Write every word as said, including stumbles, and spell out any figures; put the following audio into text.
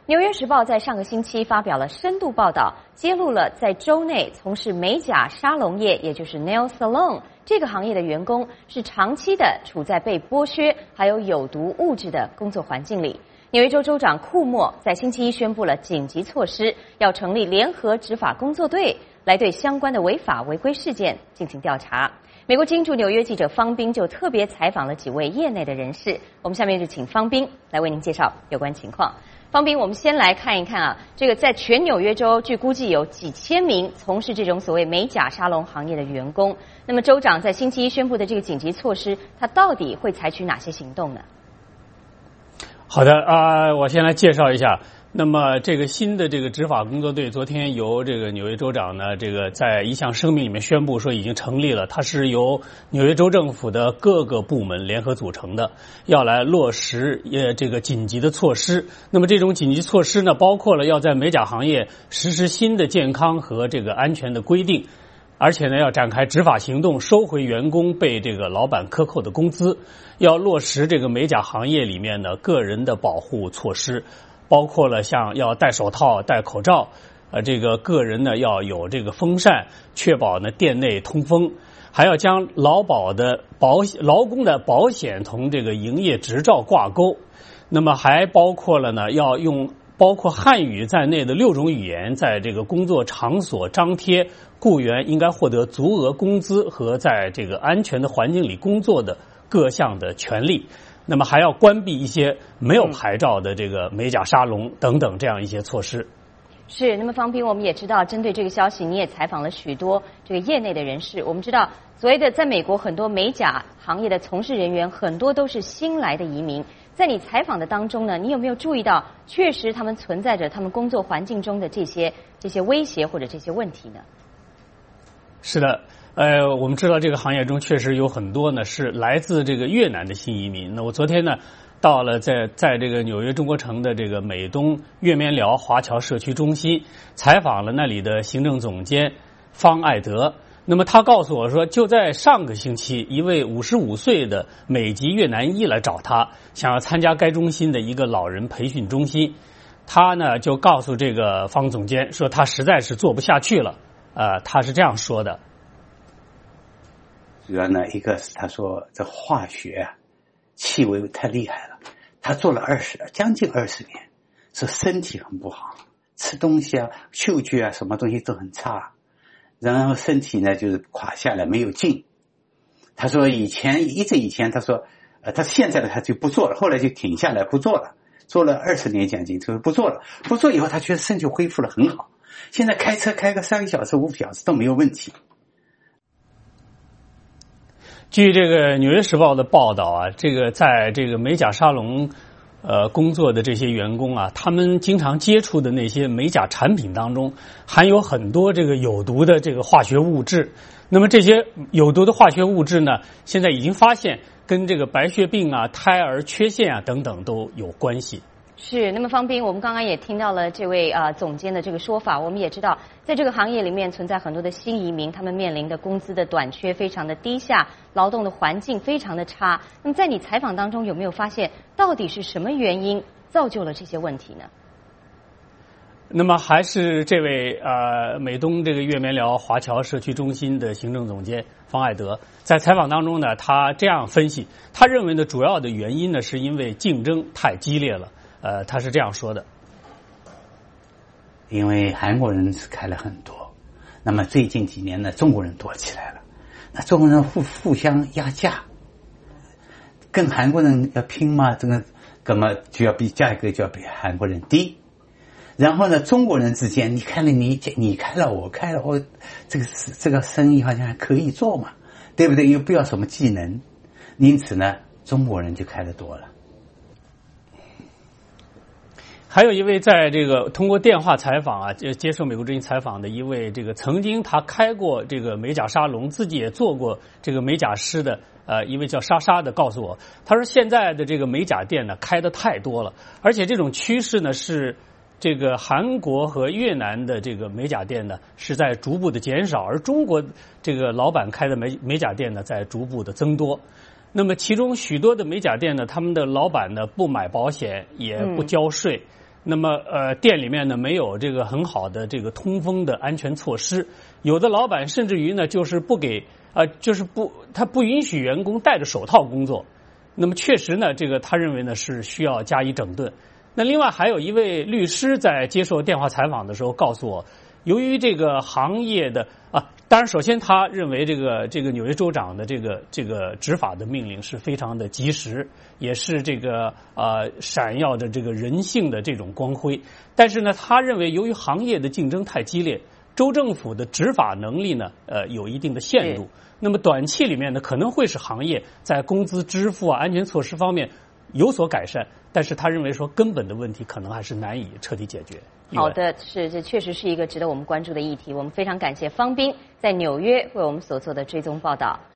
纽约时报在上个星期发表了深度报道，揭露了在州内从事美甲沙龙业，也就是 nail salon 这个行业的员工是长期的处在被剥削还有有毒物质的工作环境里。纽约州州长库莫在星期一宣布了紧急措施，要成立联合执法工作队，来对相关的违法违规事件进行调查。美国金驻纽约记者方斌就特别采访了几位业内的人士，我们下面就请方斌来为您介绍有关情况。方斌，我们先来看一看啊，这个在全纽约州，据估计有几千名从事这种所谓美甲沙龙行业的员工。那么州长在星期一宣布的这个紧急措施，他到底会采取哪些行动呢？ 好的啊、呃，我先来介绍一下。那么这个新的这个执法工作队，昨天由这个纽约州长呢，这个在一项声明里面宣布说已经成立了，它是由纽约州政府的各个部门联合组成的，要来落实呃这个紧急的措施。那么这种紧急措施呢，包括了要在美甲行业实施新的健康和这个安全的规定，而且呢要展开执法行动，收回员工被这个老板克扣的工资，要落实这个美甲行业里面的个人的保护措施。包括了像要戴手套、戴口罩，呃，这个个人呢要有这个风扇，确保呢店内通风，还要将劳保的保劳工的保险同这个营业执照挂钩。那么还包括了呢，要用包括汉语在内的六种语言，在这个工作场所张贴雇员应该获得足额工资和在这个安全的环境里工作的各项的权利。那么还要关闭一些没有牌照的这个美甲沙龙等等这样一些措施。 是，那么方斌，我们也知道，针对这个消息，你也采访了许多这个业内的人士。我们知道，所谓的在美国很多美甲行业的从事人员，很多都是新来的移民。在你采访的当中呢，你有没有注意到，确实他们存在着他们工作环境中的这些这些威胁或者这些问题呢？ 是的。呃，我们知道这个行业中确实有很多呢是来自这个越南的新移民。那我昨天呢到了在在这个纽约中国城的这个美东越棉寮华侨社区中心，采访了那里的行政总监方爱德。那么他告诉我说，就在上个星期，一位五十五岁的美籍越南裔来找他，想要参加该中心的一个老人培训中心。他呢就告诉这个方总监说，他实在是做不下去了。呃，他是这样说的。 主要呢，一个是他说这化学啊，气味太厉害了，他做了二十将近二十年，说身体很不好，吃东西啊、嗅觉啊，什么东西都很差，然后身体呢就是垮下来，没有劲。他说以前一直以前他说，呃，他现在呢他就不做了，后来就停下来不做了，做了二十年将近，就不做了。不做以后，他觉得身体恢复了很好，现在开车开个三个小时、五个小时都没有问题。 据这个《纽约时报》的报道啊，这个在这个美甲沙龙呃工作的这些员工啊，他们经常接触的那些美甲产品当中含有很多这个有毒的这个化学物质。那么这些有毒的化学物质呢，现在已经发现跟这个白血病啊、胎儿缺陷啊等等都有关系。 是，那么方斌，我们刚刚也听到了这位啊、呃、总监的这个说法，我们也知道，在这个行业里面存在很多的新移民，他们面临的工资的短缺非常的低下，劳动的环境非常的差。那么在你采访当中，有没有发现到底是什么原因造就了这些问题呢？ 那么还是这位呃美东这个越棉寮华侨社区中心的行政总监方爱德在采访当中呢，他这样分析，他认为呢主要的原因呢是因为竞争太激烈了。呃，他是这样说的： 因为韩国人是开了很多，那么最近几年呢，中国人多起来了，那中国人互互相压价，跟韩国人要拼嘛，这个根本就要比价格就要比韩国人低。然后呢，中国人之间，你看了你你开了我开了，我这个这个生意好像还可以做嘛，对不对？又不要什么技能，因此呢，中国人就开得多了。 还有一位在这个通过电话采访啊，接受美国之音采访的一位这个曾经他开过这个美甲沙龙，自己也做过这个美甲师的呃一位叫莎莎的告诉我，他说现在的这个美甲店呢开的太多了，而且这种趋势呢是这个韩国和越南的这个美甲店呢是在逐步的减少，而中国这个老板开的美美甲店呢在逐步的增多。那么其中许多的美甲店呢，他们的老板呢不买保险，也不交税。嗯那么呃店里面呢没有这个很好的这个通风的安全措施，有的老板甚至于呢就是不给呃就是不他不允许员工戴着手套工作。那么确实呢，这个他认为呢是需要加以整顿。那另外还有一位律师在接受电话采访的时候告诉我，由于这个行业的啊，当然首先他认为这个这个纽约州长的这个这个执法的命令是非常的及时，也是这个呃闪耀着这个人性的这种光辉。但是呢，他认为由于行业的竞争太激烈，州政府的执法能力呢呃有一定的限度。那么短期里面呢，可能会使行业在工资支付啊、安全措施方面有所改善，但是他认为说根本的问题可能还是难以彻底解决。 好的，是这确实是一个值得我们关注的议题。我们非常感谢方斌在纽约为我们所做的追踪报道。